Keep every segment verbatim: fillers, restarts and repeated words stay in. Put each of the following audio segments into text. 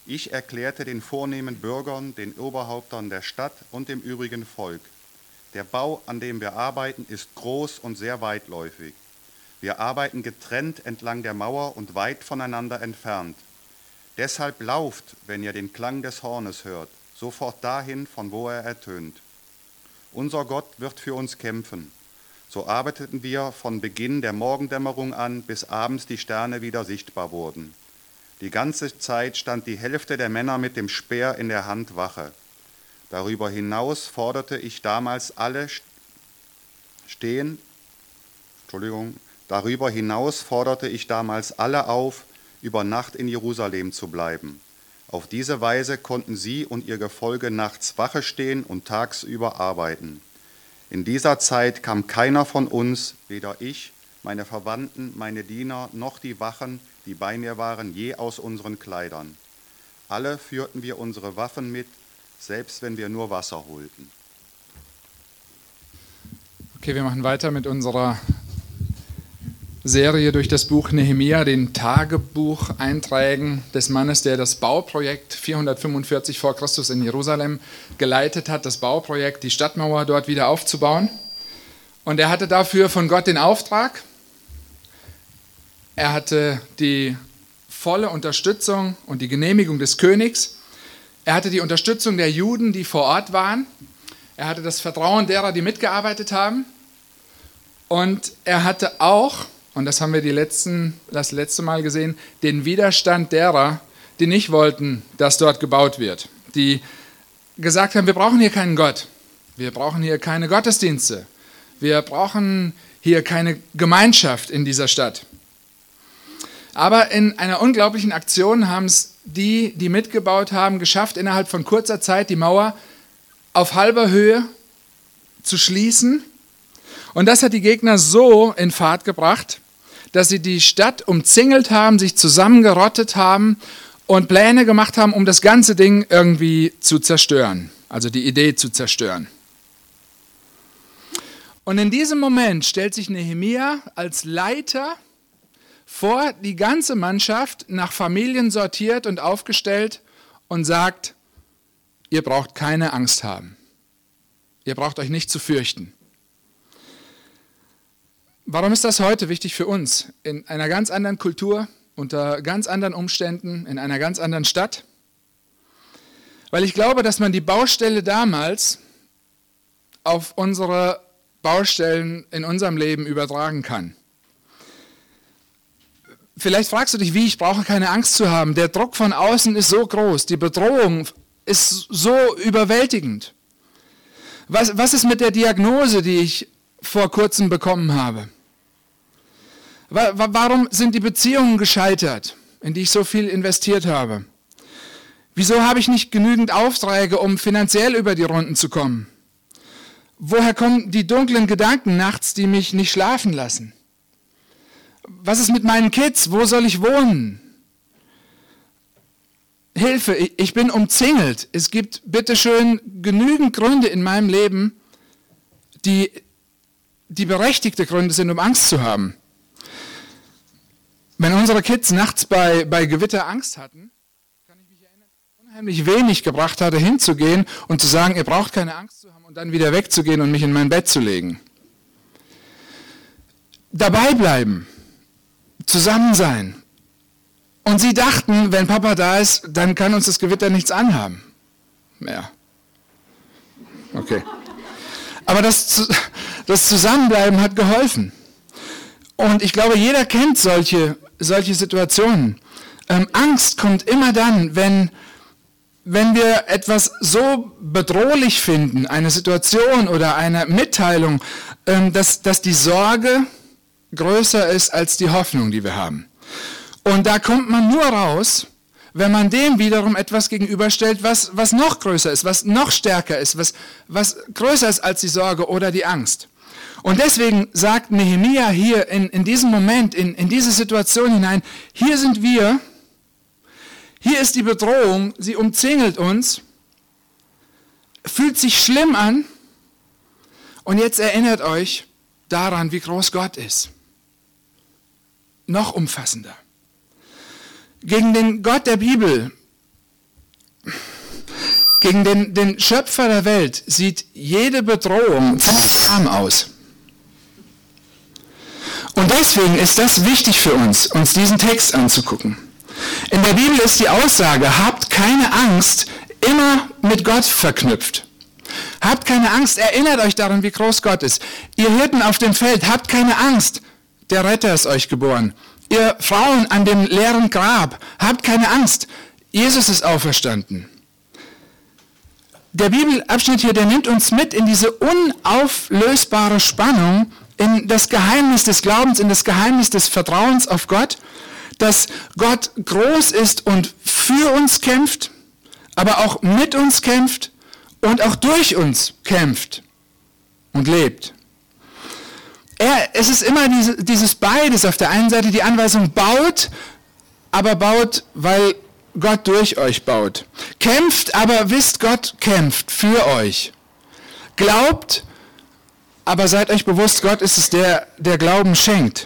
Ich erklärte den vornehmen Bürgern, den Oberhäuptern der Stadt und dem übrigen Volk: Der Bau, an dem wir arbeiten, ist groß und sehr weitläufig. Wir arbeiten getrennt entlang der Mauer und weit voneinander entfernt. Deshalb lauft, wenn ihr den Klang des Hornes hört, sofort dahin, von wo er ertönt. Unser Gott wird für uns kämpfen. So arbeiteten wir von Beginn der Morgendämmerung an, bis abends die Sterne wieder sichtbar wurden. Die ganze Zeit stand die Hälfte der Männer mit dem Speer in der Hand Wache. Darüber hinaus forderte ich damals alle stehen, Entschuldigung, darüber hinaus forderte ich damals alle auf, über Nacht in Jerusalem zu bleiben. Auf diese Weise konnten sie und ihr Gefolge nachts Wache stehen und tagsüber arbeiten. In dieser Zeit kam keiner von uns, weder ich, meine Verwandten, meine Diener, noch die Wachen, die bei mir waren, je aus unseren Kleidern. Alle führten wir unsere Waffen mit, selbst wenn wir nur Wasser holten. Okay, wir machen weiter mit unserer Serie durch das Buch Nehemia, den Tagebucheinträgen des Mannes, der das Bauprojekt vierhundertfünfundvierzig vor Christus in Jerusalem geleitet hat, das Bauprojekt, die Stadtmauer dort wieder aufzubauen. Und er hatte dafür von Gott den Auftrag. Er hatte die volle Unterstützung und die Genehmigung des Königs. Er hatte die Unterstützung der Juden, die vor Ort waren. Er hatte das Vertrauen derer, die mitgearbeitet haben. Und er hatte auch, und das haben wir die letzten, das letzte Mal gesehen, den Widerstand derer, die nicht wollten, dass dort gebaut wird. Die gesagt haben, wir brauchen hier keinen Gott. Wir brauchen hier keine Gottesdienste. Wir brauchen hier keine Gemeinschaft in dieser Stadt. Aber in einer unglaublichen Aktion haben es die, die mitgebaut haben, geschafft, innerhalb von kurzer Zeit die Mauer auf halber Höhe zu schließen. Und das hat die Gegner so in Fahrt gebracht, dass sie die Stadt umzingelt haben, sich zusammengerottet haben und Pläne gemacht haben, um das ganze Ding irgendwie zu zerstören, also die Idee zu zerstören. Und in diesem Moment stellt sich Nehemia als Leiter vor die ganze Mannschaft, nach Familien sortiert und aufgestellt, und sagt: Ihr braucht keine Angst haben. Ihr braucht euch nicht zu fürchten. Warum ist das heute wichtig für uns? In einer ganz anderen Kultur, unter ganz anderen Umständen, in einer ganz anderen Stadt? Weil ich glaube, dass man die Baustelle damals auf unsere Baustellen in unserem Leben übertragen kann. Vielleicht fragst du dich, wie: Ich brauche keine Angst zu haben. Der Druck von außen ist so groß, die Bedrohung ist so überwältigend. Was, was ist mit der Diagnose, die ich vor kurzem bekommen habe? Warum sind die Beziehungen gescheitert, in die ich so viel investiert habe? Wieso habe ich nicht genügend Aufträge, um finanziell über die Runden zu kommen? Woher kommen die dunklen Gedanken nachts, die mich nicht schlafen lassen? Was ist mit meinen Kids? Wo soll ich wohnen? Hilfe, ich bin umzingelt. Es gibt bitteschön genügend Gründe in meinem Leben, die, die berechtigte Gründe sind, um Angst zu haben. Wenn unsere Kids nachts bei, bei Gewitter Angst hatten, kann ich mich erinnern, dass es unheimlich wenig gebracht hatte, hinzugehen und zu sagen, ihr braucht keine Angst zu haben, und dann wieder wegzugehen und mich in mein Bett zu legen. Dabei bleiben, zusammen sein. Und sie dachten, wenn Papa da ist, dann kann uns das Gewitter nichts anhaben. Ja. Okay. Aber das, das Zusammenbleiben hat geholfen. Und ich glaube, jeder kennt solche, solche Situationen. Ähm, Angst kommt immer dann, wenn, wenn wir etwas so bedrohlich finden, eine Situation oder eine Mitteilung, ähm, dass, dass die Sorge größer ist als die Hoffnung, die wir haben. Und da kommt man nur raus, wenn man dem wiederum etwas gegenüberstellt, was, was noch größer ist, was noch stärker ist, was, was größer ist als die Sorge oder die Angst. Und deswegen sagt Nehemia hier in, in diesem Moment, in, in diese Situation hinein: Hier sind wir, hier ist die Bedrohung, sie umzingelt uns, fühlt sich schlimm an, und jetzt erinnert euch daran, wie groß Gott ist. Noch umfassender. Gegen den Gott der Bibel Gegen den, den Schöpfer der Welt sieht jede Bedrohung ziemlich arm aus. Und deswegen ist das wichtig für uns, uns diesen Text anzugucken. In der Bibel ist die Aussage, habt keine Angst, immer mit Gott verknüpft. Habt keine Angst, erinnert euch daran, wie groß Gott ist. Ihr Hirten auf dem Feld, habt keine Angst, der Retter ist euch geboren. Ihr Frauen an dem leeren Grab, habt keine Angst, Jesus ist auferstanden. Der Bibelabschnitt hier, der nimmt uns mit in diese unauflösbare Spannung, in das Geheimnis des Glaubens, in das Geheimnis des Vertrauens auf Gott, dass Gott groß ist und für uns kämpft, aber auch mit uns kämpft und auch durch uns kämpft und lebt. Er, es ist immer diese, dieses beides. Auf der einen Seite die Anweisung, baut, aber baut, weil Gott durch euch baut. Kämpft, aber wisst, Gott kämpft für euch. Glaubt, aber seid euch bewusst, Gott ist es, der, der Glauben schenkt.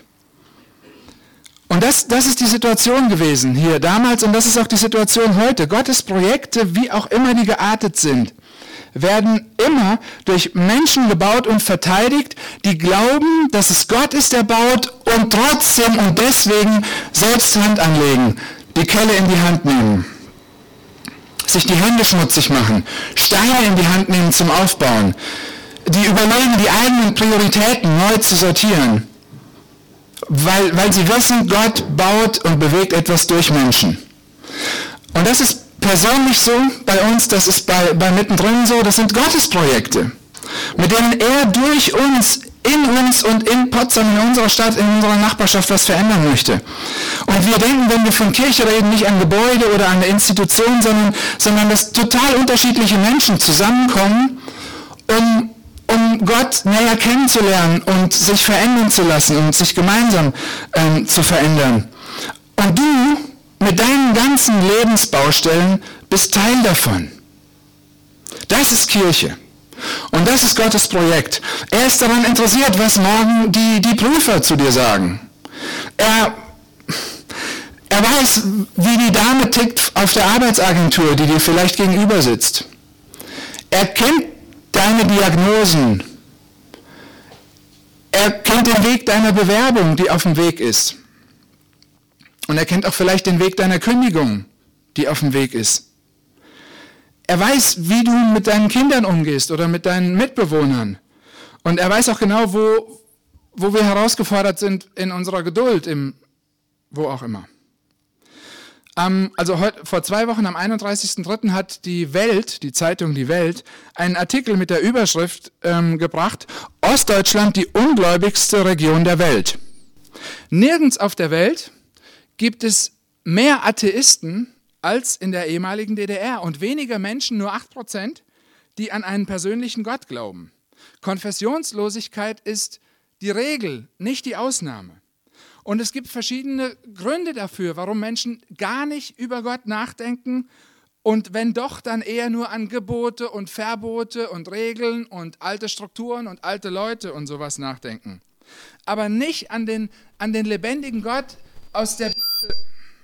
Und das, das ist die Situation gewesen hier damals und das ist auch die Situation heute. Gottes Projekte, wie auch immer die geartet sind, werden immer durch Menschen gebaut und verteidigt, die glauben, dass es Gott ist, der baut und trotzdem und deswegen selbst Hand anlegen, die Kelle in die Hand nehmen, sich die Hände schmutzig machen, Steine in die Hand nehmen zum Aufbauen, die überlegen, die eigenen Prioritäten neu zu sortieren, weil, weil sie wissen, Gott baut und bewegt etwas durch Menschen. Und das ist persönlich so bei uns, das ist bei, bei Mittendrin so, das sind Gottesprojekte, mit denen er durch uns, in uns und in Potsdam, in unserer Stadt, in unserer Nachbarschaft was verändern möchte. Und wir denken, wenn wir von Kirche reden, nicht an Gebäude oder an eine Institution, sondern, sondern dass total unterschiedliche Menschen zusammenkommen, um, um Gott näher kennenzulernen und sich verändern zu lassen und sich gemeinsam ähm, zu verändern. Und du mit deinen ganzen Lebensbaustellen bist Teil davon. Das ist Kirche. Und das ist Gottes Projekt. Er ist daran interessiert, was morgen die, die Prüfer zu dir sagen. Er, er weiß, wie die Dame tickt auf der Arbeitsagentur, die dir vielleicht gegenüber sitzt. Er kennt deine Diagnosen. Er kennt den Weg deiner Bewerbung, die auf dem Weg ist. Und er kennt auch vielleicht den Weg deiner Kündigung, die auf dem Weg ist. Er weiß, wie du mit deinen Kindern umgehst oder mit deinen Mitbewohnern. Und er weiß auch genau, wo, wo wir herausgefordert sind in unserer Geduld, im wo auch immer. Ähm, also heute, vor zwei Wochen, am einunddreißigsten dritten hat die Welt, die Zeitung Die Welt, einen Artikel mit der Überschrift ähm, gebracht, Ostdeutschland die ungläubigste Region der Welt. Nirgends auf der Welt gibt es mehr Atheisten als in der ehemaligen D D R und weniger Menschen, nur acht Prozent, die an einen persönlichen Gott glauben. Konfessionslosigkeit ist die Regel, nicht die Ausnahme. Und es gibt verschiedene Gründe dafür, warum Menschen gar nicht über Gott nachdenken und wenn doch, dann eher nur an Gebote und Verbote und Regeln und alte Strukturen und alte Leute und sowas nachdenken. Aber nicht an den, an den lebendigen Gott aus der Bibel,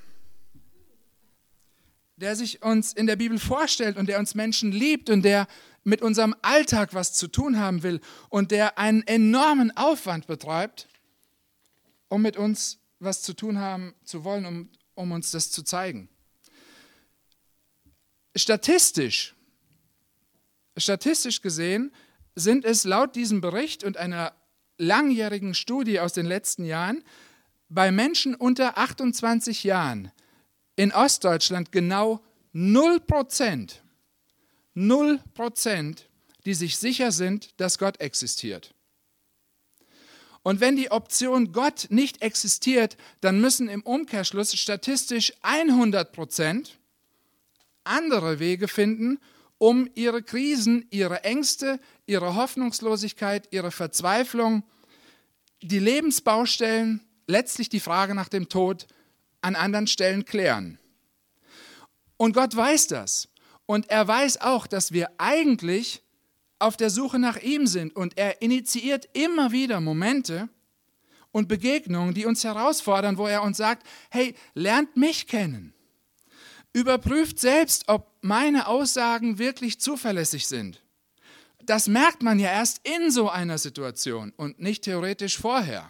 der sich uns in der Bibel vorstellt und der uns Menschen liebt und der mit unserem Alltag was zu tun haben will und der einen enormen Aufwand betreibt, um mit uns was zu tun haben zu wollen, um, um uns das zu zeigen. Statistisch, statistisch gesehen sind es laut diesem Bericht und einer langjährigen Studie aus den letzten Jahren bei Menschen unter achtundzwanzig Jahren in Ostdeutschland genau null Prozent, null Prozent, die sich sicher sind, dass Gott existiert. Und wenn die Option Gott nicht existiert, dann müssen im Umkehrschluss statistisch hundert Prozent andere Wege finden, um ihre Krisen, ihre Ängste, ihre Hoffnungslosigkeit, ihre Verzweiflung, die Lebensbaustellen, letztlich die Frage nach dem Tod, an anderen Stellen klären. Und Gott weiß das. Und er weiß auch, dass wir eigentlich auf der Suche nach ihm sind. Und er initiiert immer wieder Momente und Begegnungen, die uns herausfordern, wo er uns sagt, hey, lernt mich kennen. Überprüft selbst, ob meine Aussagen wirklich zuverlässig sind. Das merkt man ja erst in so einer Situation und nicht theoretisch vorher.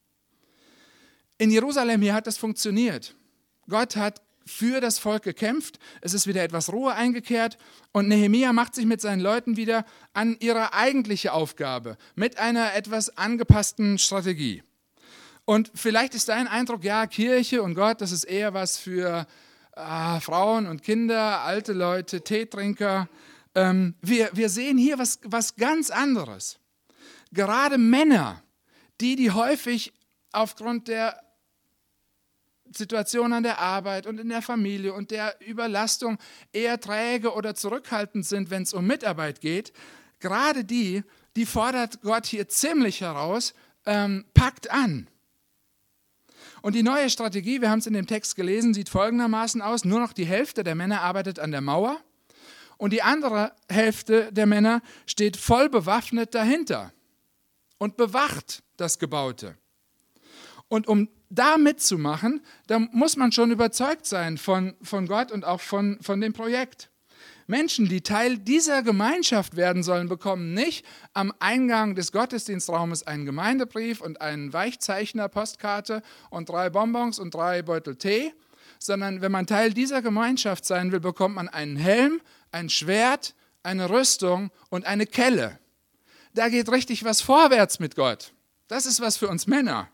In Jerusalem hier hat das funktioniert. Gott hat für das Volk gekämpft, es ist wieder etwas Ruhe eingekehrt und Nehemia macht sich mit seinen Leuten wieder an ihre eigentliche Aufgabe mit einer etwas angepassten Strategie. Und vielleicht ist dein Eindruck, ja, Kirche und Gott, das ist eher was für äh, Frauen und Kinder, alte Leute, Teetrinker. Ähm, wir, wir sehen hier was, was ganz anderes. Gerade Männer, die, die häufig aufgrund der Situation an der Arbeit und in der Familie und der Überlastung eher träge oder zurückhaltend sind, wenn es um Mitarbeit geht, gerade die, die fordert Gott hier ziemlich heraus, ähm, packt an. Und die neue Strategie, wir haben es in dem Text gelesen, sieht folgendermaßen aus: Nur noch die Hälfte der Männer arbeitet an der Mauer und die andere Hälfte der Männer steht voll bewaffnet dahinter und bewacht das Gebaute. Und um da mitzumachen, da muss man schon überzeugt sein von, von Gott und auch von, von dem Projekt. Menschen, die Teil dieser Gemeinschaft werden sollen, bekommen nicht am Eingang des Gottesdienstraumes einen Gemeindebrief und einen Weichzeichner-Postkarte und drei Bonbons und drei Beutel Tee, sondern wenn man Teil dieser Gemeinschaft sein will, bekommt man einen Helm, ein Schwert, eine Rüstung und eine Kelle. Da geht richtig was vorwärts mit Gott. Das ist was für uns Männer.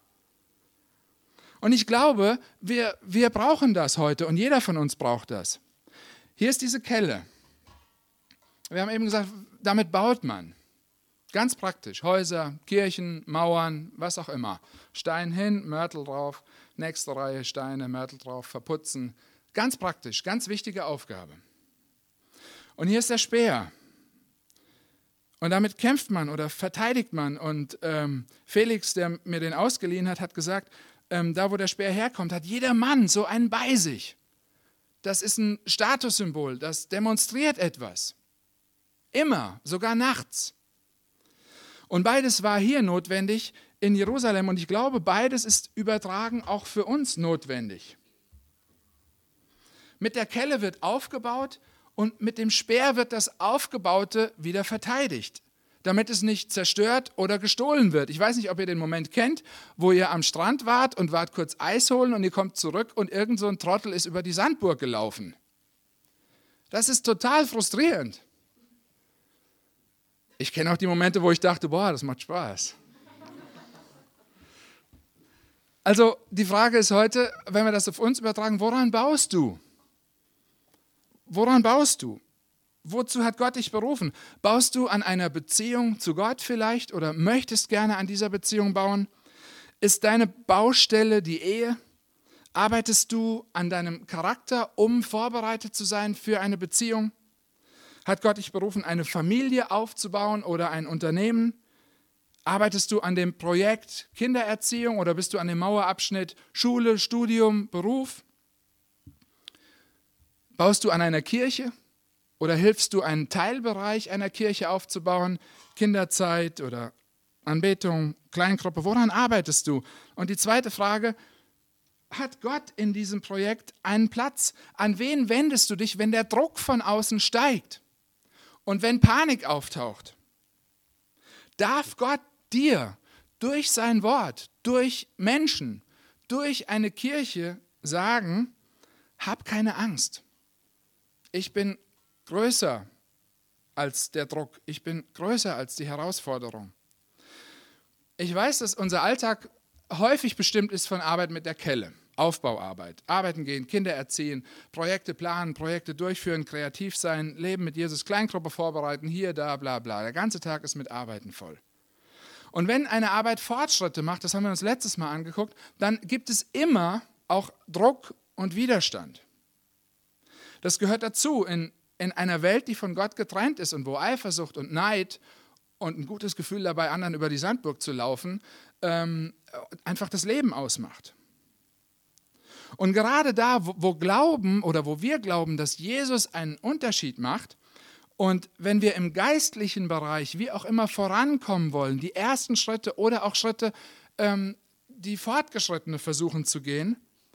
Und ich glaube, wir, wir brauchen das heute und jeder von uns braucht das. Hier ist diese Kelle. Wir haben eben gesagt, damit baut man. Ganz praktisch. Häuser, Kirchen, Mauern, was auch immer. Stein hin, Mörtel drauf, nächste Reihe Steine, Mörtel drauf, verputzen. Ganz praktisch, ganz wichtige Aufgabe. Und hier ist der Speer. Und damit kämpft man oder verteidigt man. Und ähm, Felix, der mir den ausgeliehen hat, hat gesagt, ähm, da wo der Speer herkommt, hat jeder Mann so einen bei sich. Das ist ein Statussymbol, das demonstriert etwas. Immer, sogar nachts. Und beides war hier notwendig in Jerusalem. Und ich glaube, beides ist übertragen auch für uns notwendig. Mit der Kelle wird aufgebaut und mit dem Speer wird das Aufgebaute wieder verteidigt, damit es nicht zerstört oder gestohlen wird. Ich weiß nicht, ob ihr den Moment kennt, wo ihr am Strand wart und wart kurz Eis holen und ihr kommt zurück und irgend so ein Trottel ist über die Sandburg gelaufen. Das ist total frustrierend. Ich kenne auch die Momente, wo ich dachte, boah, das macht Spaß. Also die Frage ist heute, wenn wir das auf uns übertragen, woran baust du? Woran baust du? Wozu hat Gott dich berufen? Baust du an einer Beziehung zu Gott vielleicht oder möchtest gerne an dieser Beziehung bauen? Ist deine Baustelle die Ehe? Arbeitest du an deinem Charakter, um vorbereitet zu sein für eine Beziehung? Hat Gott dich berufen, eine Familie aufzubauen oder ein Unternehmen? Arbeitest du an dem Projekt Kindererziehung oder bist du an dem Mauerabschnitt Schule, Studium, Beruf? Baust du an einer Kirche oder hilfst du einen Teilbereich einer Kirche aufzubauen, Kinderzeit oder Anbetung, Kleingruppe, woran arbeitest du? Und die zweite Frage, hat Gott in diesem Projekt einen Platz? An wen wendest du dich, wenn der Druck von außen steigt und wenn Panik auftaucht? Darf Gott dir durch sein Wort, durch Menschen, durch eine Kirche sagen, hab keine Angst. Ich bin größer als der Druck. Ich bin größer als die Herausforderung. Ich weiß, dass unser Alltag häufig bestimmt ist von Arbeit mit der Kelle. Aufbauarbeit, arbeiten gehen, Kinder erziehen, Projekte planen, Projekte durchführen, kreativ sein, Leben mit Jesus, Kleingruppe vorbereiten, hier, da, bla, bla. Der ganze Tag ist mit Arbeiten voll. Und wenn eine Arbeit Fortschritte macht, das haben wir uns letztes Mal angeguckt, dann gibt es immer auch Druck und Widerstand. Das gehört dazu in, in einer Welt, die von Gott getrennt ist und wo Eifersucht und Neid und ein gutes Gefühl dabei, anderen über die Sandburg zu laufen, ähm, einfach das Leben ausmacht. Und gerade da, wo, wo Glauben oder wo wir glauben, dass Jesus einen Unterschied macht und wenn wir im geistlichen Bereich wie auch immer vorankommen wollen, die ersten Schritte oder auch Schritte, ähm, die Fortgeschrittene versuchen zu gehen,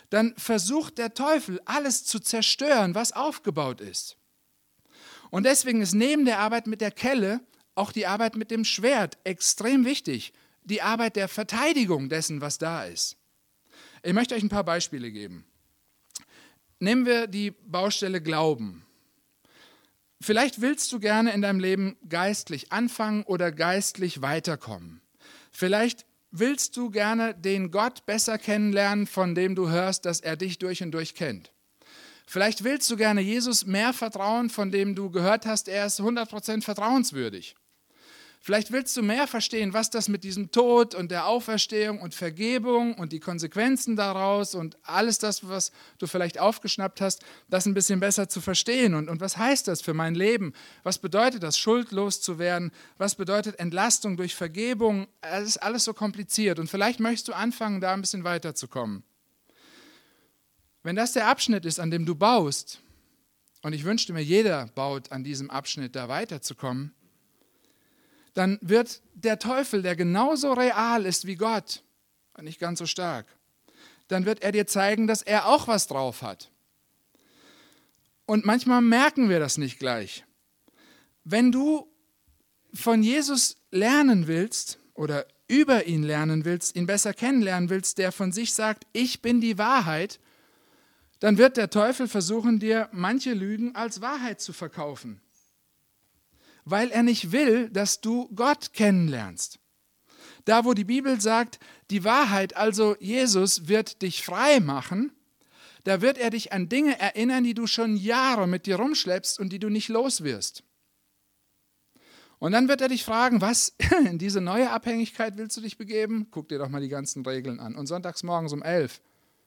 dann versucht der Teufel, alles zu zerstören, was aufgebaut ist. Und deswegen ist neben der Arbeit mit der Kelle auch die Arbeit mit dem Schwert extrem wichtig. Die Arbeit der Verteidigung dessen, was da ist. Ich möchte euch ein paar Beispiele geben. Nehmen wir die Baustelle Glauben. Vielleicht willst du gerne in deinem Leben geistlich anfangen oder geistlich weiterkommen. Vielleicht willst du gerne den Gott besser kennenlernen, von dem du hörst, dass er dich durch und durch kennt. Vielleicht willst du gerne Jesus mehr vertrauen, von dem du gehört hast, er ist hundert Prozent vertrauenswürdig. Vielleicht willst du mehr verstehen, was das mit diesem Tod und der Auferstehung und Vergebung und die Konsequenzen daraus und alles das, was du vielleicht aufgeschnappt hast, das ein bisschen besser zu verstehen. Und, und was heißt das für mein Leben? Was bedeutet das, schuldlos zu werden? Was bedeutet Entlastung durch Vergebung? Es ist alles so kompliziert und vielleicht möchtest du anfangen, da ein bisschen weiterzukommen. Wenn das der Abschnitt ist, an dem du baust, und ich wünschte mir, jeder baut an diesem Abschnitt, da weiterzukommen, dann wird der Teufel, der genauso real ist wie Gott, und nicht ganz so stark, dann wird er dir zeigen, dass er auch was drauf hat. Und manchmal merken wir das nicht gleich. Wenn du von Jesus lernen willst oder über ihn lernen willst, ihn besser kennenlernen willst, der von sich sagt, ich bin die Wahrheit, dann wird der Teufel versuchen, dir manche Lügen als Wahrheit zu verkaufen. Weil er nicht will, dass du Gott kennenlernst. Da, wo die Bibel sagt, die Wahrheit, also Jesus, wird dich frei machen, da wird er dich an Dinge erinnern, die du schon Jahre mit dir rumschleppst und die du nicht los wirst. Und dann wird er dich fragen, was, in diese neue Abhängigkeit willst du dich begeben? Guck dir doch mal die ganzen Regeln an. Und sonntags morgens um elf.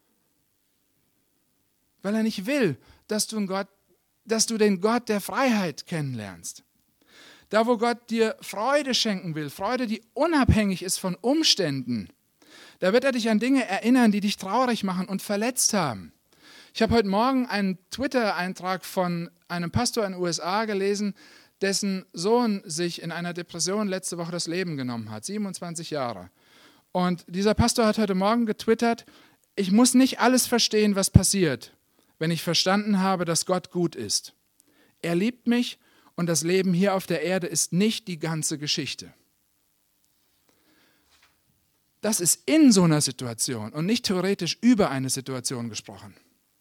Weil er nicht will, dass du, Gott, dass du den Gott der Freiheit kennenlernst. Da, wo Gott dir Freude schenken will, Freude, die unabhängig ist von Umständen, da wird er dich an Dinge erinnern, die dich traurig machen und verletzt haben. Ich habe heute Morgen einen Twitter-Eintrag von einem Pastor in den U S A gelesen, dessen Sohn sich in einer Depression letzte Woche das Leben genommen hat, siebenundzwanzig Jahre. Und dieser Pastor hat heute Morgen getwittert, ich muss nicht alles verstehen, was passiert, wenn ich verstanden habe, dass Gott gut ist. Er liebt mich. Und das Leben hier auf der Erde ist nicht die ganze Geschichte. Das ist in so einer Situation und nicht theoretisch über eine Situation gesprochen.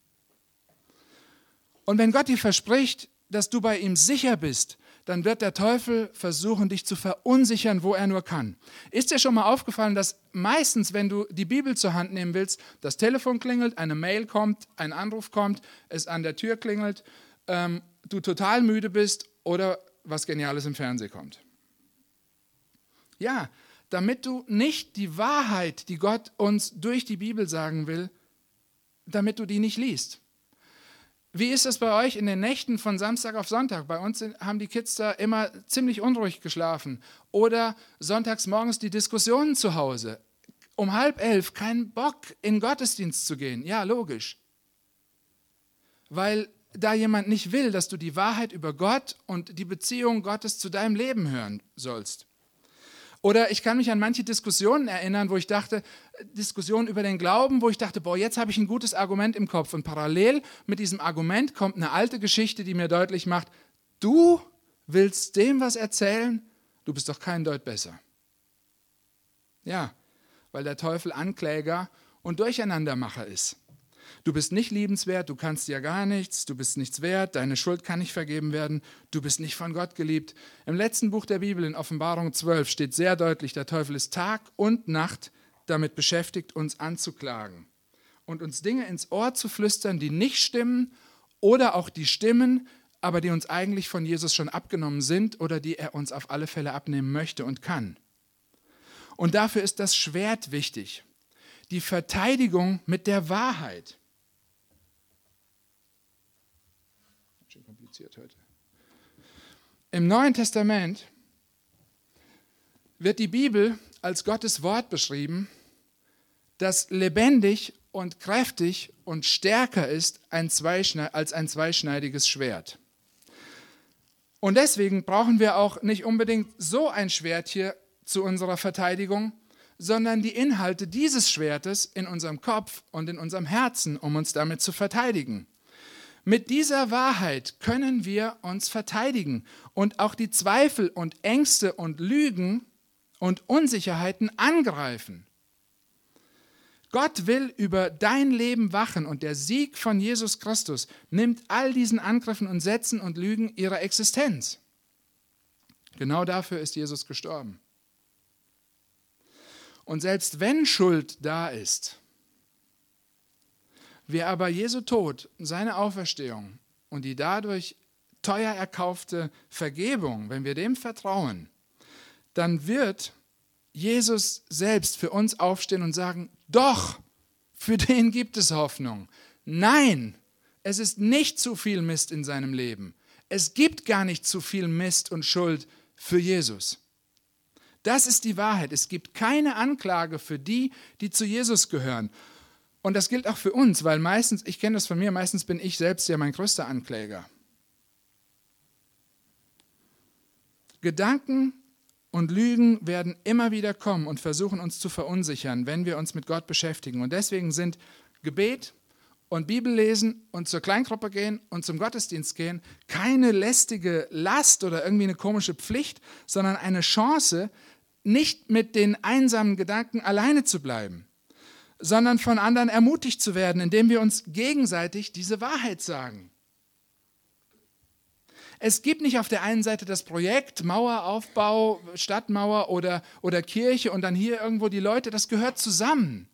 Und wenn Gott dir verspricht, dass du bei ihm sicher bist, dann wird der Teufel versuchen, dich zu verunsichern, wo er nur kann. Ist dir schon mal aufgefallen, dass meistens, wenn du die Bibel zur Hand nehmen willst, das Telefon klingelt, eine Mail kommt, ein Anruf kommt, es an der Tür klingelt, ähm, du total müde bist oder was Geniales im Fernsehen kommt. Ja, damit du nicht die Wahrheit, die Gott uns durch die Bibel sagen will, damit du die nicht liest. Wie ist das bei euch in den Nächten von Samstag auf Sonntag? Bei uns haben die Kids da immer ziemlich unruhig geschlafen. Oder sonntags morgens die Diskussionen zu Hause. Um halb elf keinen Bock, in den Gottesdienst zu gehen. Ja, logisch. Weil da jemand nicht will, dass du die Wahrheit über Gott und die Beziehung Gottes zu deinem Leben hören sollst. Oder ich kann mich an manche Diskussionen erinnern, wo ich dachte, Diskussionen über den Glauben, wo ich dachte, boah, jetzt habe ich ein gutes Argument im Kopf. Und parallel mit diesem Argument kommt eine alte Geschichte, die mir deutlich macht, du willst dem was erzählen? Du bist doch kein Deut besser. Ja, weil der Teufel Ankläger und Durcheinandermacher ist. Du bist nicht liebenswert, du kannst ja gar nichts, du bist nichts wert, deine Schuld kann nicht vergeben werden, du bist nicht von Gott geliebt. Im letzten Buch der Bibel, in Offenbarung zwölf, steht sehr deutlich, der Teufel ist Tag und Nacht damit beschäftigt, uns anzuklagen und uns Dinge ins Ohr zu flüstern, die nicht stimmen oder auch die stimmen, aber die uns eigentlich von Jesus schon abgenommen sind oder die er uns auf alle Fälle abnehmen möchte und kann. Und dafür ist das Schwert wichtig, die Verteidigung mit der Wahrheit. Schon kompliziert heute. Im Neuen Testament wird die Bibel als Gottes Wort beschrieben, das lebendig und kräftig und stärker ist als ein zweischneidiges Schwert. Und deswegen brauchen wir auch nicht unbedingt so ein Schwert hier zu unserer Verteidigung, sondern die Inhalte dieses Schwertes in unserem Kopf und in unserem Herzen, um uns damit zu verteidigen. Mit dieser Wahrheit können wir uns verteidigen und auch die Zweifel und Ängste und Lügen und Unsicherheiten angreifen. Gott will über dein Leben wachen und der Sieg von Jesus Christus nimmt all diesen Angriffen und Sätzen und Lügen ihre Existenz. Genau dafür ist Jesus gestorben. Und selbst wenn Schuld da ist, wir aber Jesu Tod, seine Auferstehung und die dadurch teuer erkaufte Vergebung, wenn wir dem vertrauen, dann wird Jesus selbst für uns aufstehen und sagen, doch, für den gibt es Hoffnung. Nein, es ist nicht zu viel Mist in seinem Leben. Es gibt gar nicht zu viel Mist und Schuld für Jesus. Das ist die Wahrheit. Es gibt keine Anklage für die, die zu Jesus gehören. Und das gilt auch für uns, weil meistens, ich kenne das von mir, meistens bin ich selbst ja mein größter Ankläger. Gedanken und Lügen werden immer wieder kommen und versuchen uns zu verunsichern, wenn wir uns mit Gott beschäftigen. Und deswegen sind Gebet und Bibellesen und zur Kleingruppe gehen und zum Gottesdienst gehen keine lästige Last oder irgendwie eine komische Pflicht, sondern eine Chance, nicht mit den einsamen Gedanken alleine zu bleiben, sondern von anderen ermutigt zu werden, indem wir uns gegenseitig diese Wahrheit sagen. Es gibt nicht auf der einen Seite das Projekt Maueraufbau, Stadtmauer oder, oder Kirche und dann hier irgendwo die Leute, das gehört zusammen.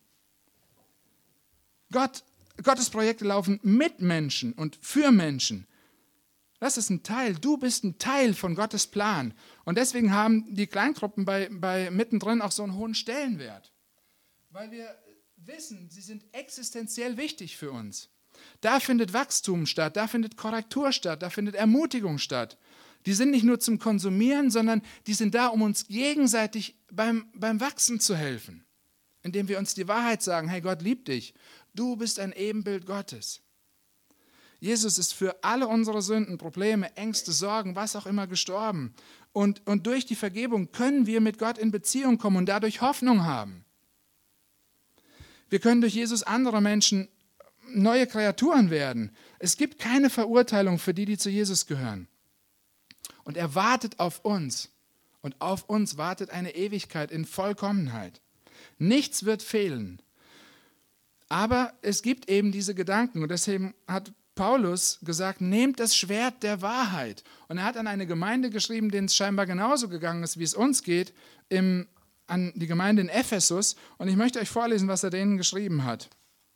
Gott, Gottes Projekte laufen mit Menschen und für Menschen. Das ist ein Teil, du bist ein Teil von Gottes Plan. Und deswegen haben die Kleingruppen bei, bei mittendrin auch so einen hohen Stellenwert. Weil wir wissen, sie sind existenziell wichtig für uns. Da findet Wachstum statt, da findet Korrektur statt, da findet Ermutigung statt. Die sind nicht nur zum Konsumieren, sondern die sind da, um uns gegenseitig beim, beim Wachsen zu helfen. Indem wir uns die Wahrheit sagen, hey, Gott liebt dich, du bist ein Ebenbild Gottes. Jesus ist für alle unsere Sünden, Probleme, Ängste, Sorgen, was auch immer gestorben. Und, und durch die Vergebung können wir mit Gott in Beziehung kommen und dadurch Hoffnung haben. Wir können durch Jesus andere Menschen neue Kreaturen werden. Es gibt keine Verurteilung für die, die zu Jesus gehören. Und er wartet auf uns. Und auf uns wartet eine Ewigkeit in Vollkommenheit. Nichts wird fehlen. Aber es gibt eben diese Gedanken. Und deswegen hat Paulus gesagt, nehmt das Schwert der Wahrheit. Und er hat an eine Gemeinde geschrieben, denen es scheinbar genauso gegangen ist, wie es uns geht, im an die Gemeinde in Ephesus und ich möchte euch vorlesen, was er denen geschrieben hat.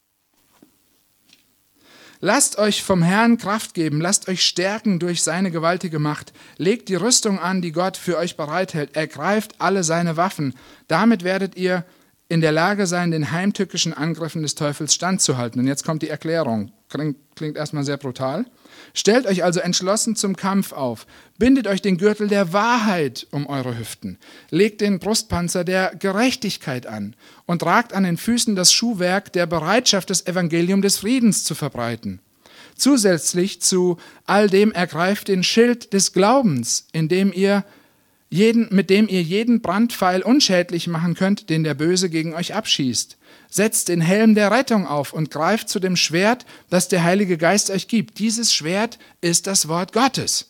Lasst euch vom Herrn Kraft geben, lasst euch stärken durch seine gewaltige Macht. Legt die Rüstung an, die Gott für euch bereithält. Ergreift alle seine Waffen. Damit werdet ihr in der Lage sein, den heimtückischen Angriffen des Teufels standzuhalten. Und jetzt kommt die Erklärung. Klingt, klingt erstmal sehr brutal. Stellt euch also entschlossen zum Kampf auf. Bindet euch den Gürtel der Wahrheit um eure Hüften. Legt den Brustpanzer der Gerechtigkeit an und tragt an den Füßen das Schuhwerk der Bereitschaft, das Evangelium des Friedens zu verbreiten. Zusätzlich zu all dem ergreift den Schild des Glaubens, in dem ihr jeden, mit dem ihr jeden Brandpfeil unschädlich machen könnt, den der Böse gegen euch abschießt. Setzt den Helm der Rettung auf und greift zu dem Schwert, das der Heilige Geist euch gibt. Dieses Schwert ist das Wort Gottes.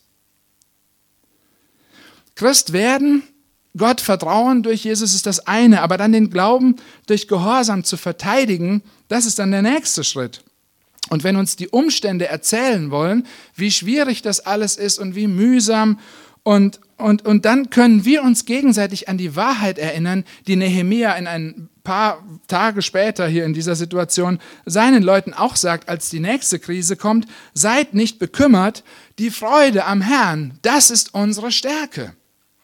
Christ werden, Gott vertrauen durch Jesus ist das eine, aber dann den Glauben durch Gehorsam zu verteidigen, das ist dann der nächste Schritt. Und wenn uns die Umstände erzählen wollen, wie schwierig das alles ist und wie mühsam, und, und, und dann können wir uns gegenseitig an die Wahrheit erinnern, die Nehemia in ein paar Tage später hier in dieser Situation seinen Leuten auch sagt, als die nächste Krise kommt, seid nicht bekümmert, die Freude am Herrn, das ist unsere Stärke.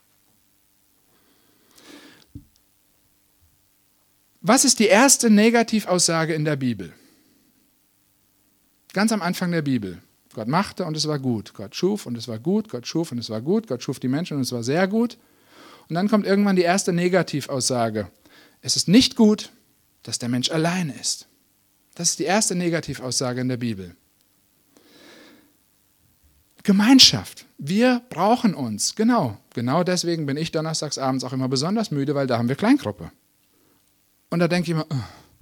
Was ist die erste Negativaussage in der Bibel? Ganz am Anfang der Bibel. Gott machte und es war gut. Gott schuf und es war gut. Gott schuf und es war gut. Gott schuf die Menschen und es war sehr gut. Und dann kommt irgendwann die erste Negativaussage. Es ist nicht gut, dass der Mensch allein ist. Das ist die erste Negativaussage in der Bibel. Gemeinschaft. Wir brauchen uns. Genau. Genau deswegen bin ich donnerstags abends auch immer besonders müde, weil da haben wir Kleingruppe. Und da denke ich immer, oh.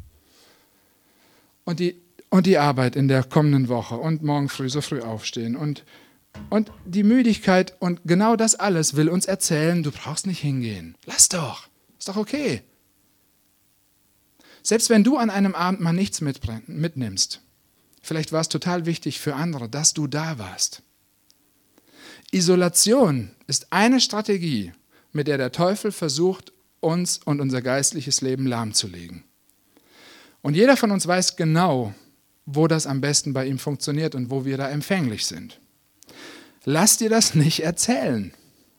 und, die, und die Arbeit in der kommenden Woche und morgen früh so früh aufstehen und, und die Müdigkeit und genau das alles will uns erzählen, du brauchst nicht hingehen. Lass doch, ist doch okay. Selbst wenn du an einem Abend mal nichts mitnimmst, vielleicht war es total wichtig für andere, dass du da warst. Isolation ist eine Strategie, mit der der Teufel versucht, uns und unser geistliches Leben lahmzulegen. Und jeder von uns weiß genau, wo das am besten bei ihm funktioniert und wo wir da empfänglich sind. Lass dir das nicht erzählen.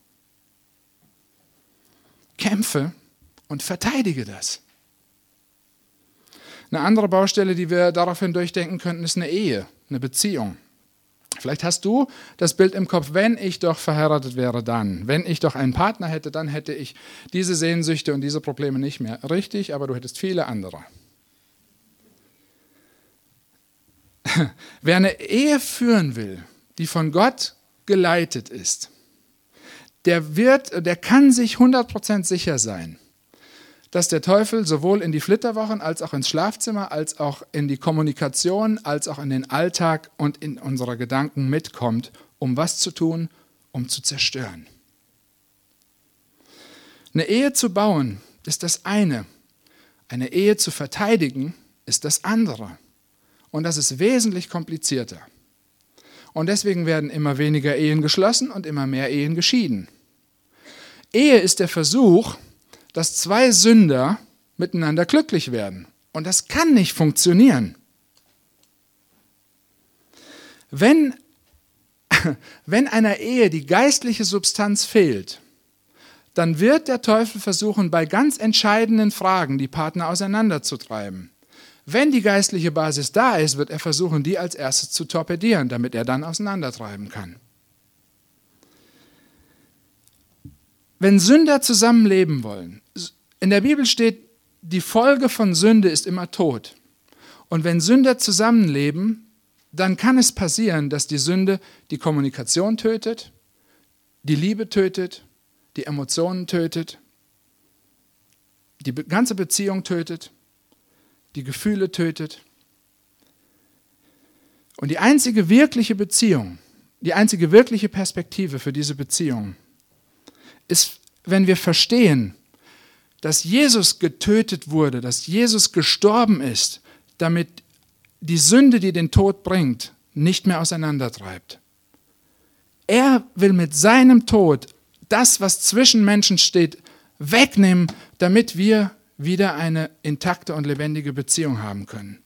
Kämpfe und verteidige das. Eine andere Baustelle, die wir daraufhin durchdenken könnten, ist eine Ehe, eine Beziehung. Vielleicht hast du das Bild im Kopf, wenn ich doch verheiratet wäre, dann. Wenn ich doch einen Partner hätte, dann hätte ich diese Sehnsüchte und diese Probleme nicht mehr. Richtig, aber du hättest viele andere. Wer eine Ehe führen will, die von Gott geleitet ist, der wird, der kann sich hundert Prozent sicher sein, dass der Teufel sowohl in die Flitterwochen als auch ins Schlafzimmer, als auch in die Kommunikation, als auch in den Alltag und in unsere Gedanken mitkommt, um was zu tun, um zu zerstören. Eine Ehe zu bauen ist das eine, eine Ehe zu verteidigen ist das andere. Und das ist wesentlich komplizierter. Und deswegen werden immer weniger Ehen geschlossen und immer mehr Ehen geschieden. Ehe ist der Versuch, dass zwei Sünder miteinander glücklich werden. Und das kann nicht funktionieren. Wenn, wenn einer Ehe die geistliche Substanz fehlt, dann wird der Teufel versuchen, bei ganz entscheidenden Fragen die Partner auseinanderzutreiben. Wenn die geistliche Basis da ist, wird er versuchen, die als erstes zu torpedieren, damit er dann auseinandertreiben kann. Wenn Sünder zusammenleben wollen, in der Bibel steht, die Folge von Sünde ist immer Tod. Und wenn Sünder zusammenleben, dann kann es passieren, dass die Sünde die Kommunikation tötet, die Liebe tötet, die Emotionen tötet, die ganze Beziehung tötet, die Gefühle tötet. Und die einzige wirkliche Beziehung, die einzige wirkliche Perspektive für diese Beziehung ist, wenn wir verstehen, dass Jesus getötet wurde, dass Jesus gestorben ist, damit die Sünde, die den Tod bringt, nicht mehr auseinandertreibt. Er will mit seinem Tod das, was zwischen Menschen steht, wegnehmen, damit wir wieder eine intakte und lebendige Beziehung haben können.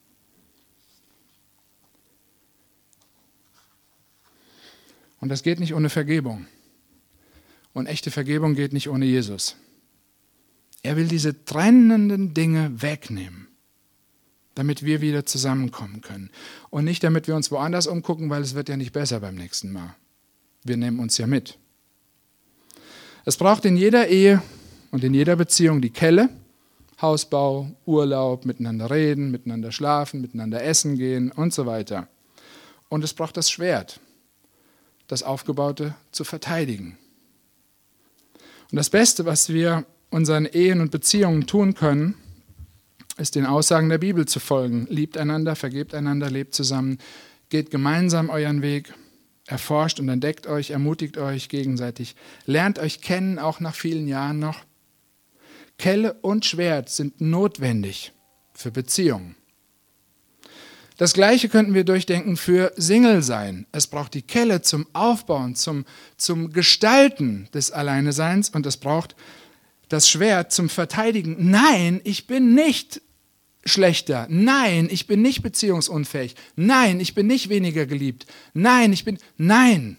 Und das geht nicht ohne Vergebung. Und echte Vergebung geht nicht ohne Jesus. Er will diese trennenden Dinge wegnehmen, damit wir wieder zusammenkommen können. Und nicht, damit wir uns woanders umgucken, weil es wird ja nicht besser beim nächsten Mal. Wir nehmen uns ja mit. Es braucht in jeder Ehe und in jeder Beziehung die Kelle, Hausbau, Urlaub, miteinander reden, miteinander schlafen, miteinander essen gehen und so weiter. Und es braucht das Schwert, das Aufgebaute zu verteidigen. Und das Beste, was wir unseren Ehen und Beziehungen tun können, ist den Aussagen der Bibel zu folgen. Liebt einander, vergebt einander, lebt zusammen, geht gemeinsam euren Weg, erforscht und entdeckt euch, ermutigt euch gegenseitig, lernt euch kennen, auch nach vielen Jahren noch. Kelle und Schwert sind notwendig für Beziehungen. Das Gleiche könnten wir durchdenken für Single-Sein. Es braucht die Kelle zum Aufbauen, zum, zum Gestalten des Alleineseins und es braucht das Schwert zum Verteidigen. Nein, ich bin nicht schlechter. Nein, ich bin nicht beziehungsunfähig. Nein, ich bin nicht weniger geliebt. Nein, ich bin... Nein.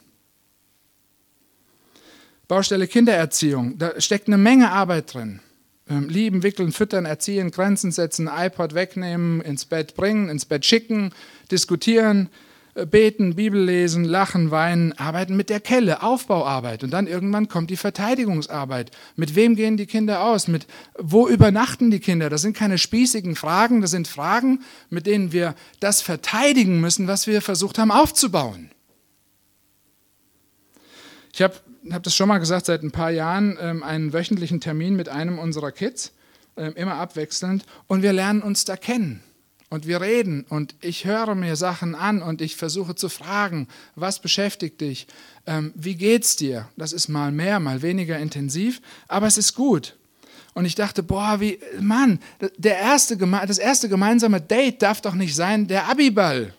Baustelle Kindererziehung, da steckt eine Menge Arbeit drin. Lieben, wickeln, füttern, erziehen, Grenzen setzen, iPod wegnehmen, ins Bett bringen, ins Bett schicken, diskutieren, beten, Bibel lesen, lachen, weinen, arbeiten mit der Kelle, Aufbauarbeit. Und dann irgendwann kommt die Verteidigungsarbeit. Mit wem gehen die Kinder aus? Mit wo übernachten die Kinder? Das sind keine spießigen Fragen, das sind Fragen, mit denen wir das verteidigen müssen, was wir versucht haben aufzubauen. Ich habe Ich habe das schon mal gesagt, seit ein paar Jahren ähm, einen wöchentlichen Termin mit einem unserer Kids. äh, immer abwechselnd, und wir lernen uns da kennen. Und wir reden und ich höre mir Sachen an und ich versuche zu fragen, was beschäftigt dich, ähm, wie geht's dir? Das ist mal mehr, mal weniger intensiv, aber es ist gut. Und ich dachte, boah, wie, Mann, der erste, das erste gemeinsame Date darf doch nicht sein, der Abiball.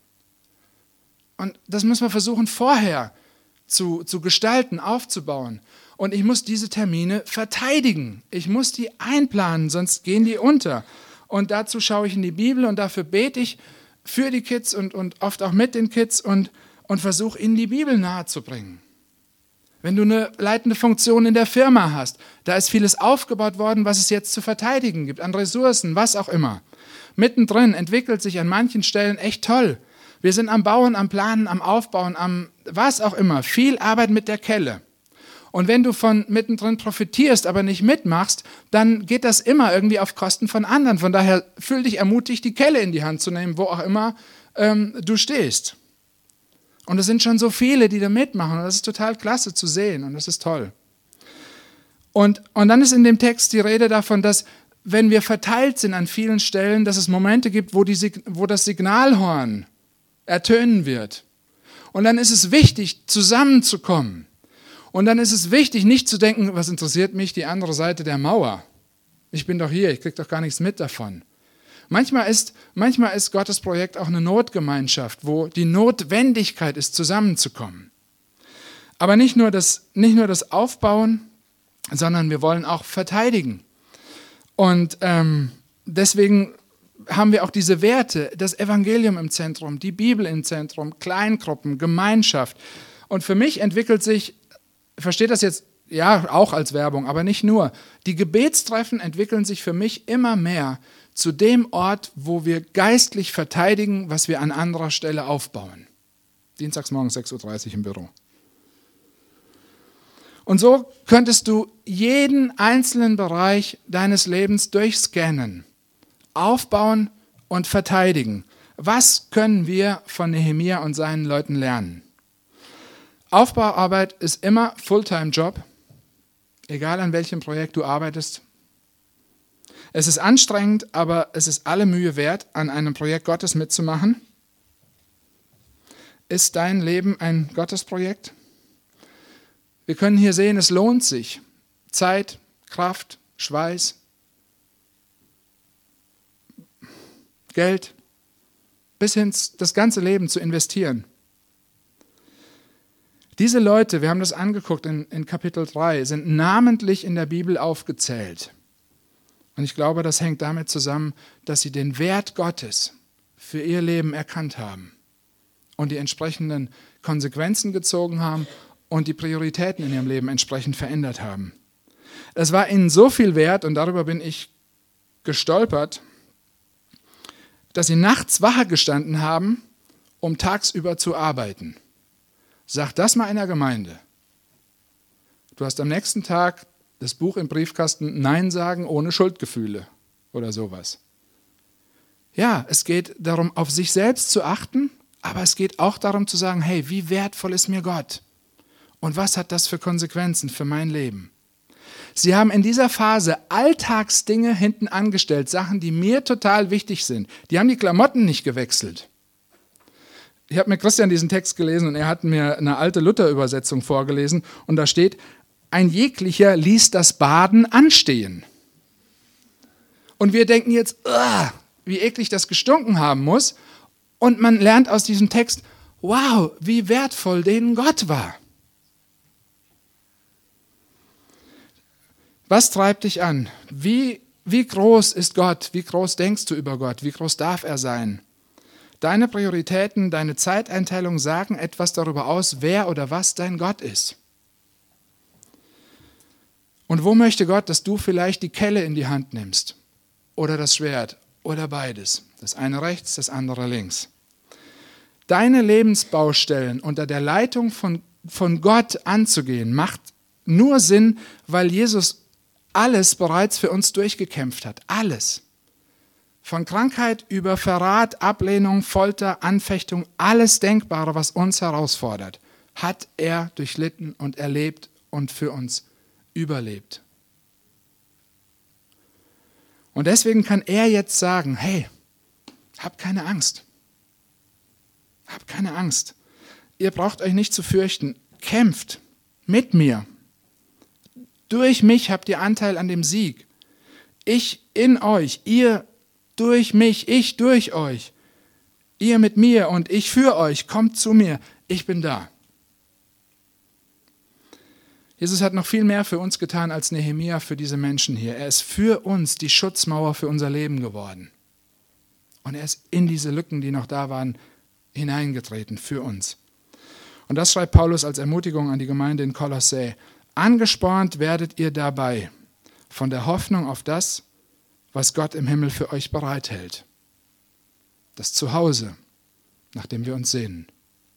Und das müssen wir versuchen vorher zu, zu gestalten, aufzubauen. Und ich muss diese Termine verteidigen. Ich muss die einplanen, sonst gehen die unter. Und dazu schaue ich in die Bibel und dafür bete ich für die Kids und, und oft auch mit den Kids und, und versuche ihnen die Bibel nahezubringen. Wenn du eine leitende Funktion in der Firma hast, da ist vieles aufgebaut worden, was es jetzt zu verteidigen gibt, an Ressourcen, was auch immer. Mittendrin entwickelt sich an manchen Stellen echt toll. Wir sind am Bauen, am Planen, am Aufbauen, am was auch immer. Viel Arbeit mit der Kelle. Und wenn du von mittendrin profitierst, aber nicht mitmachst, dann geht das immer irgendwie auf Kosten von anderen. Von daher fühl dich ermutigt, die Kelle in die Hand zu nehmen, wo auch immer ähm, du stehst. Und es sind schon so viele, die da mitmachen. Und das ist total klasse zu sehen. Und das ist toll. Und, und dann ist in dem Text die Rede davon, dass wenn wir verteilt sind an vielen Stellen, dass es Momente gibt, wo, die, wo das Signalhorn ertönen wird. Und dann ist es wichtig, zusammenzukommen. Und dann ist es wichtig, nicht zu denken, was interessiert mich die andere Seite der Mauer? Ich bin doch hier, ich kriege doch gar nichts mit davon. Manchmal ist, manchmal ist Gottes Projekt auch eine Notgemeinschaft, wo die Notwendigkeit ist, zusammenzukommen. Aber nicht nur das, nicht nur das Aufbauen, sondern wir wollen auch verteidigen. Und ähm, deswegen haben wir auch diese Werte, das Evangelium im Zentrum, die Bibel im Zentrum, Kleingruppen, Gemeinschaft. Und für mich entwickelt sich, versteht das jetzt, ja, auch als Werbung, aber nicht nur. Die Gebetstreffen entwickeln sich für mich immer mehr zu dem Ort, wo wir geistlich verteidigen, was wir an anderer Stelle aufbauen. Dienstagsmorgens sechs Uhr dreißig im Büro. Und so könntest du jeden einzelnen Bereich deines Lebens durchscannen, aufbauen und verteidigen. Was können wir von Nehemia und seinen Leuten lernen? Aufbauarbeit ist immer Fulltime-Job, egal an welchem Projekt du arbeitest. Es ist anstrengend, aber es ist alle Mühe wert, an einem Projekt Gottes mitzumachen. Ist dein Leben ein Gottesprojekt? Wir können hier sehen, es lohnt sich, Zeit, Kraft, Schweiß, Geld, bis hin das ganze Leben zu investieren. Diese Leute, wir haben das angeguckt in, in Kapitel drei, sind namentlich in der Bibel aufgezählt. Und ich glaube, das hängt damit zusammen, dass sie den Wert Gottes für ihr Leben erkannt haben und die entsprechenden Konsequenzen gezogen haben und die Prioritäten in ihrem Leben entsprechend verändert haben. Es war ihnen so viel wert, und darüber bin ich gestolpert, dass sie nachts wache gestanden haben, um tagsüber zu arbeiten. Sag das mal in der Gemeinde. Du hast am nächsten Tag das Buch im Briefkasten Nein sagen ohne Schuldgefühle oder sowas. Ja, es geht darum, auf sich selbst zu achten, aber es geht auch darum zu sagen, hey, wie wertvoll ist mir Gott? Und was hat das für Konsequenzen für mein Leben? Sie haben in dieser Phase Alltagsdinge hinten angestellt, Sachen, die mir total wichtig sind. Die haben die Klamotten nicht gewechselt. Ich habe mit Christian diesen Text gelesen und er hat mir eine alte Luther-Übersetzung vorgelesen und da steht, ein jeglicher ließ das Baden anstehen. Und wir denken jetzt, wie eklig das gestunken haben muss. Und man lernt aus diesem Text, wow, wie wertvoll denen Gott war. Was treibt dich an? Wie, wie groß ist Gott? Wie groß denkst du über Gott? Wie groß darf er sein? Deine Prioritäten, deine Zeiteinteilung sagen etwas darüber aus, wer oder was dein Gott ist. Und wo möchte Gott, dass du vielleicht die Kelle in die Hand nimmst? Oder das Schwert? Oder beides? Das eine rechts, das andere links. Deine Lebensbaustellen unter der Leitung von, von Gott anzugehen, macht nur Sinn, weil Jesus alles bereits für uns durchgekämpft hat. Alles. Von Krankheit über Verrat, Ablehnung, Folter, Anfechtung, alles Denkbare, was uns herausfordert, hat er durchlitten und erlebt und für uns überlebt. Und deswegen kann er jetzt sagen, hey, habt keine Angst. Habt keine Angst. Ihr braucht euch nicht zu fürchten. Kämpft mit mir. Durch mich habt ihr Anteil an dem Sieg. Ich in euch, ihr durch mich, ich durch euch. Ihr mit mir und ich für euch. Kommt zu mir. Ich bin da. Jesus hat noch viel mehr für uns getan als Nehemia für diese Menschen hier. Er ist für uns die Schutzmauer für unser Leben geworden. Und er ist in diese Lücken, die noch da waren, hineingetreten für uns. Und das schreibt Paulus als Ermutigung an die Gemeinde in Kolossä. Angespornt werdet ihr dabei von der Hoffnung auf das, was Gott im Himmel für euch bereithält. Das Zuhause, nach dem wir uns sehnen.